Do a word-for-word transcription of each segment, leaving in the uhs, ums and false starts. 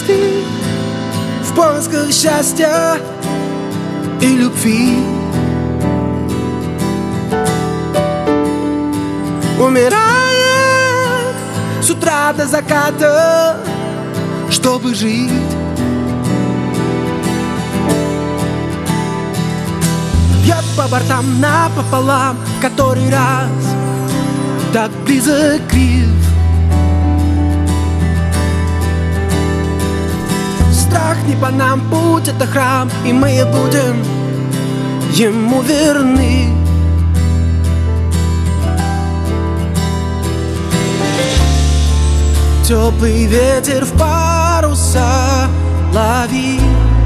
Каждый в поисках счастья и любви умирает с утра до заката, чтобы жить. Бьет по бортам напополам, который раз так близок крив. Страх не по нам, путь это храм, и мы будем ему верны. Теплый ветер в паруса лови.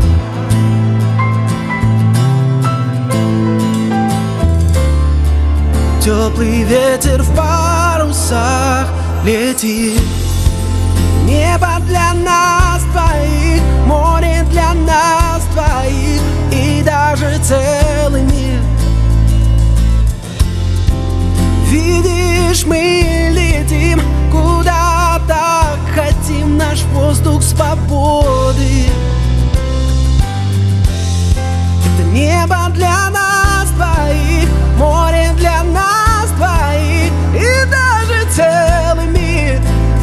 Теплый ветер в парусах летит. Небо для нас двоих, море для нас двоих, и даже целый мир. Видишь, мы летим куда-то, хотим наш воздух свободы. Это небо для нас двоих, море для нас двоих, и даже целый мир.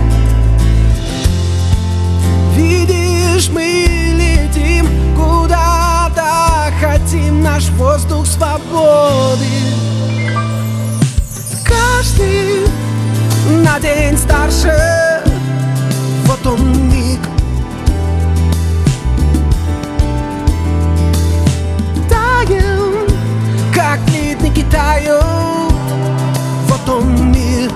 Видишь, мы летим куда-то, хотим наш воздух свободы. Каждый на день старше, вот он миг. Таем, как ледники тают, вот он мир.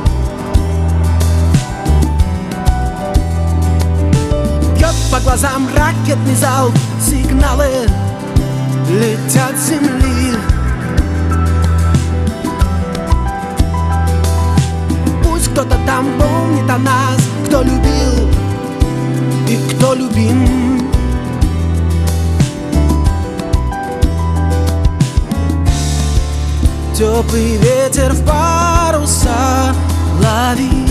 Бьет по глазам ракетный залп, сигналы летят с земли. Кто-то там помнит о нас, кто любил и кто любим. Теплый ветер в паруса лови.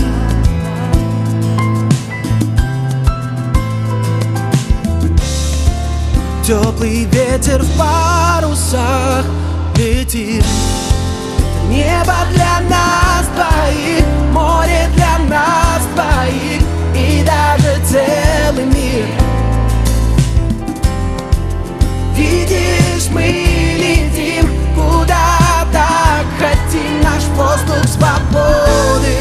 Теплый ветер в парусах летит. Небо для нас двоих, море для нас двоих, и даже целый мир. Видишь, мы летим куда-то, хотим наш воздух свободы.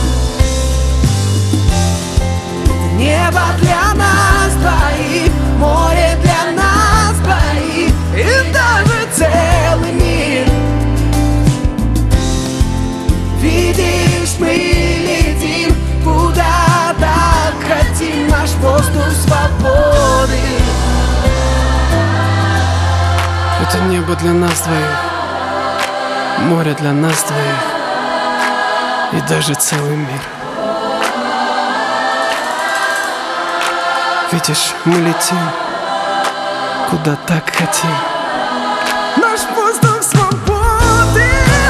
Небо для нас двоих, море для нас двоих, и даже целый мир. Видишь, мы летим куда-то, хотим наш воздух свободы. Это небо для нас двоих, море для нас двоих, и даже целый мир. Видишь, мы летим куда так хотим. Наш воздух свободы.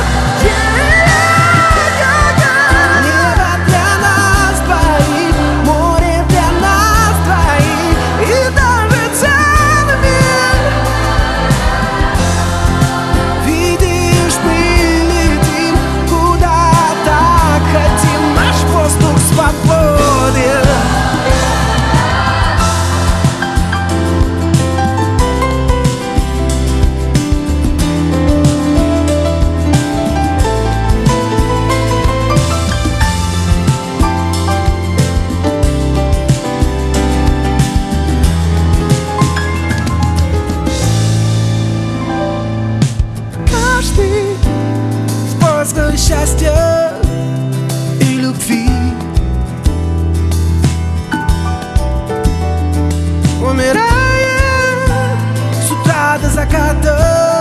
Счастья и любви умирает с утра до заката.